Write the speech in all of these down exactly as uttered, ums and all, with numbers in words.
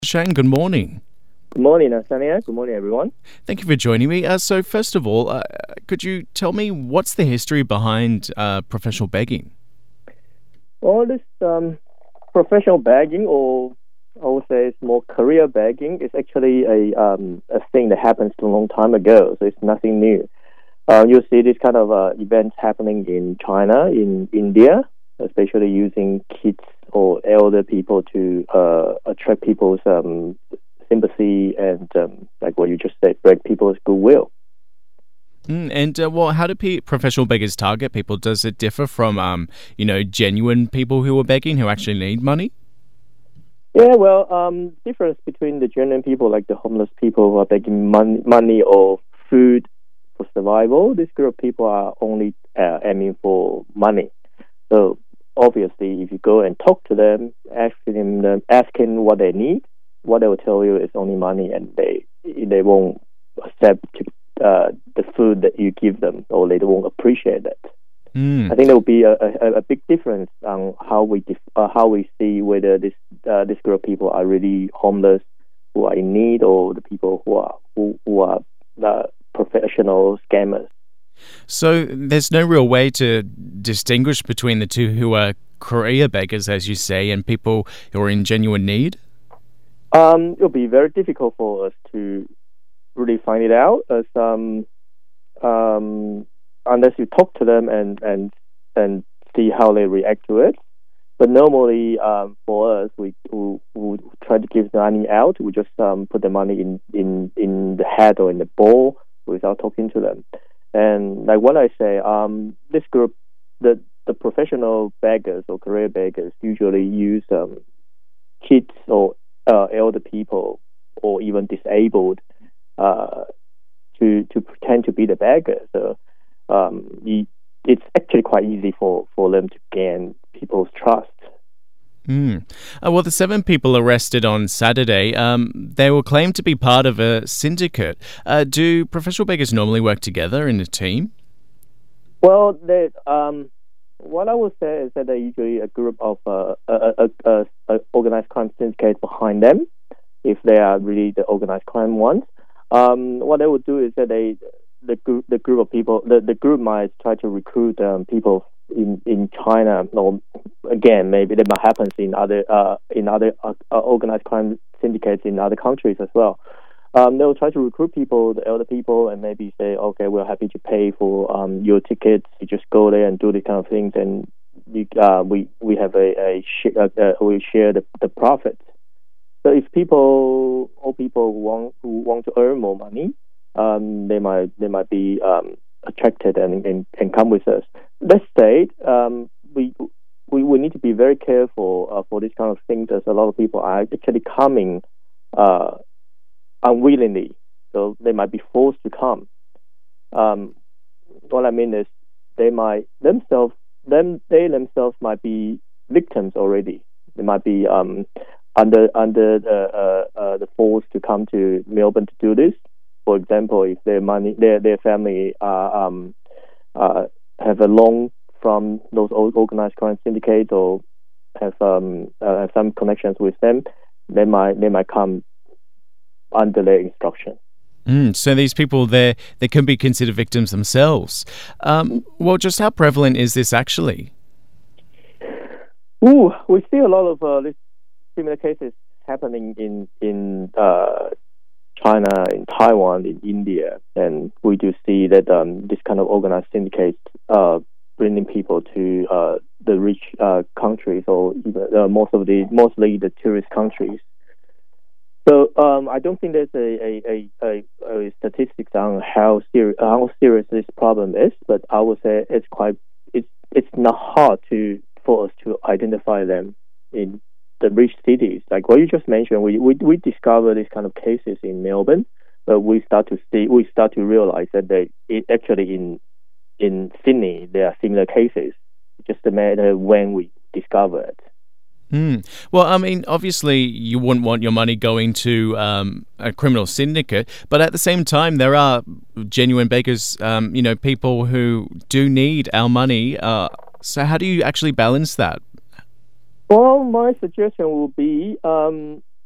Shane, good morning. Good morning, Nathaniel. Good morning, everyone. Thank you for joining me. Uh, so, first of all, uh, could you tell me what's the history behind uh, professional begging? Well, this um, professional begging, or I would say it's more career begging, is actually a um, a thing that happens a long time ago. So it's nothing new. Uh, you see this kind of uh, events happening in China, in India, especially using kids or elder people to uh, attract people's um, sympathy and, um, like what you just said, break people's goodwill. Mm, and uh, well, how do pe- professional beggars target people? Does it differ from, um, you know, genuine people who are begging who actually need money? Yeah, well, um, difference between the genuine people, like the homeless people who are begging mon- money or food for survival, this group of people are only uh, aiming for money. So obviously, if you go and talk to them, asking them, asking what they need, what they will tell you is only money, and they they won't accept uh, the food that you give them, or they won't appreciate that. Mm. I think there will be a, a, a big difference on how we def- uh, how we see whether this uh, this group of people are really homeless, who are in need, or the people who are who, who are uh, professional scammers. So there's no real way to distinguish between the two who are career beggars, as you say, and people who are in genuine need? Um, it'll be very difficult for us to really find it out, as um, um, unless you talk to them and, and and see how they react to it. But normally, um, for us, we, we we try to give the money out. We just um, put the money in, in, in the hat or in the bowl without talking to them. And like what I say, um, this group, the the professional beggars or career beggars, usually use um, kids or uh, elder people or even disabled uh, to to pretend to be the beggar. So um, you, it's actually quite easy for, for them to gain people's trust. Mm. Uh, well, the seven people arrested on Saturday, um, they were claimed to be part of a syndicate. Uh, do professional beggars normally work together in a team? Well, they, um, what I would say is that they're usually a group of uh, a, a, a, a organized crime syndicate behind them, if they are really the organized crime ones. Um, what they would do is that they the group the group of people the, the group might try to recruit um, people in, in China, or again maybe that might happen in other uh, in other uh, organized crime syndicates in other countries as well. Um, they'll try to recruit people, the elder people, and maybe say, okay, we're happy to pay for um, your tickets. You just go there and do these kind of things, and you, uh, we we have a, a sh- uh, uh, we share the the profits. So if people, all people who want who want to earn more money, um, they might they might be um, attracted and, and, and come with us. Let's say um, we we we need to be very careful uh, for this kind of things, as a lot of people are actually coming uh, unwillingly, so they might be forced to come. Um, what I mean is, they might themselves them they themselves might be victims already. They might be um, under under the uh, uh, the force to come to Melbourne to do this. For example, if their money, their their family uh, um, uh, have a loan from those organized crime syndicates, or have um uh, have some connections with them, they might they might come under their instruction. Mm, so these people, they they can be considered victims themselves. Um, well, just how prevalent is this actually? Ooh, we see a lot of uh, this similar cases happening in in uh, China, in Taiwan, in India, and we do see that um, this kind of organized syndicates uh, bringing people to uh, the rich uh, countries, or even uh, most of the mostly the tourist countries. So um, I don't think there's a a, a, a, a statistics on how serious how serious this problem is, but I would say it's quite it's it's not hard to for us to identify them in the rich cities. Like what you just mentioned, we we we discover these kind of cases in Melbourne, but we start to see we start to realize that they it actually in in Sydney there are similar cases. It's just a matter when we discover it. Mm. Well, I mean, obviously you wouldn't want your money going to um, a criminal syndicate, but at the same time, there are genuine beggars, um, you know, people who do need our money. Uh, so how do you actually balance that? Well, my suggestion would be um,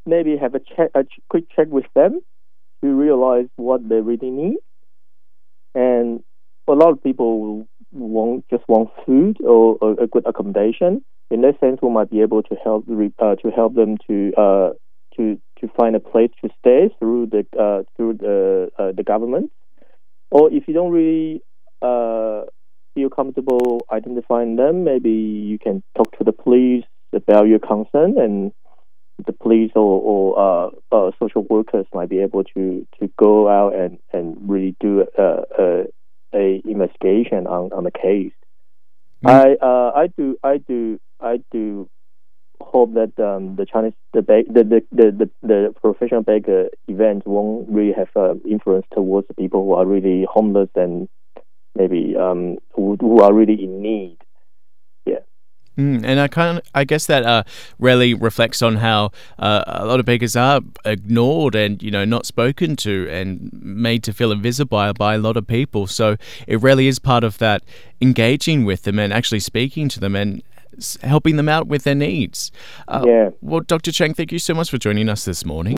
maybe have a check, a ch- quick check with them to realize what they really need. And a lot of people want just want food or, or a good accommodation. In that sense, we might be able to help uh, to help them to uh, to to find a place to stay through the uh, through the uh, the government. Or if you don't really uh, feel comfortable identifying them, maybe you can talk to the police about your concern, and the police or, or uh, uh, social workers might be able to, to go out and, and really do a, a, a investigation on, on the case. Mm. I uh, I do I do I do hope that um, the Chinese the, ba- the, the, the, the the professional beggar event won't really have uh, influence towards the people who are really homeless and maybe um, who, who are really in need. Yeah. Mm, and I kind of, I guess that uh, really reflects on how uh, a lot of beggars are ignored and, you know, not spoken to and made to feel invisible by, by a lot of people. So it really is part of that engaging with them and actually speaking to them and helping them out with their needs. Uh, yeah. Well, Doctor Chang, thank you so much for joining us this morning.